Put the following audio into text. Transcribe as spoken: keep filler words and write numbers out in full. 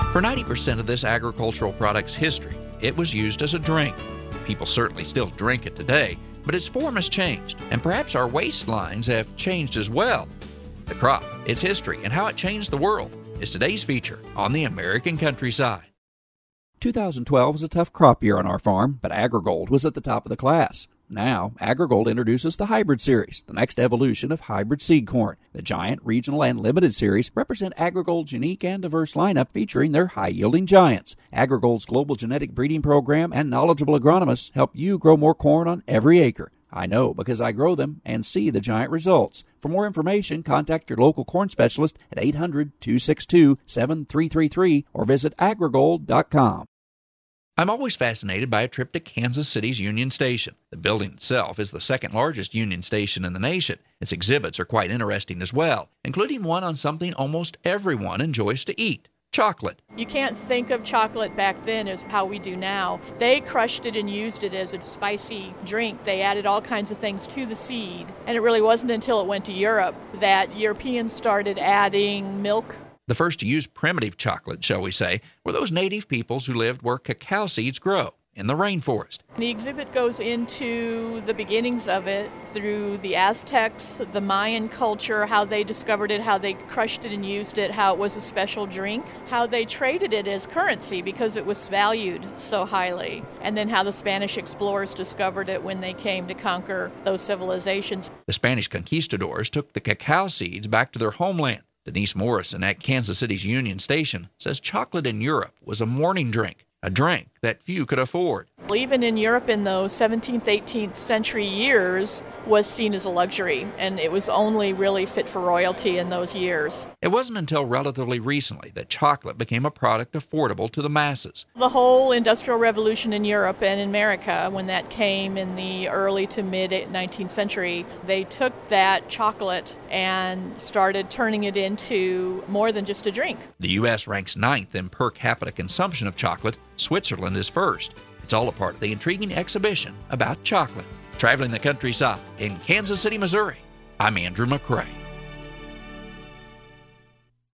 For ninety percent of this agricultural product's history, it was used as a drink. People certainly still drink it today, but its form has changed, and perhaps our waistlines have changed as well. The crop, its history, and how it changed the world is today's feature on the American Countryside. two thousand twelve was a tough crop year on our farm, but AgriGold was at the top of the class. Now, AgriGold introduces the Hybrid Series, the next evolution of hybrid seed corn. The Giant, Regional, and Limited Series represent AgriGold's unique and diverse lineup featuring their high-yielding giants. AgriGold's global genetic breeding program and knowledgeable agronomists help you grow more corn on every acre. I know because I grow them and see the giant results. For more information, contact your local corn specialist at eight hundred, two six two, seven three three three or visit agrigold dot com. I'm always fascinated by a trip to Kansas City's Union Station. The building itself is the second largest Union Station in the nation. Its exhibits are quite interesting as well, including one on something almost everyone enjoys to eat: chocolate. You can't think of chocolate back then as how we do now. They crushed it and used it as a spicy drink. They added all kinds of things to the seed. And it really wasn't until it went to Europe that Europeans started adding milk. The first to use primitive chocolate, shall we say, were those native peoples who lived where cacao seeds grow, in the rainforest. The exhibit goes into the beginnings of it through the Aztecs, the Mayan culture, how they discovered it, how they crushed it and used it, how it was a special drink, how they traded it as currency because it was valued so highly, and then how the Spanish explorers discovered it when they came to conquer those civilizations. The Spanish conquistadors took the cacao seeds back to their homeland. Denise Morrison at Kansas City's Union Station says chocolate in Europe was a morning drink, a drink that few could afford. Even in Europe in those seventeenth, eighteenth century years was seen as a luxury, and it was only really fit for royalty in those years. It wasn't until relatively recently that chocolate became a product affordable to the masses. The whole Industrial Revolution in Europe and in America, when that came in the early to mid nineteenth century, they took that chocolate and started turning it into more than just a drink. The U S ranks ninth in per capita consumption of chocolate. Switzerland is first. It's all a part of the intriguing exhibition about chocolate. Traveling the countryside in Kansas City, Missouri, I'm Andrew McCrae.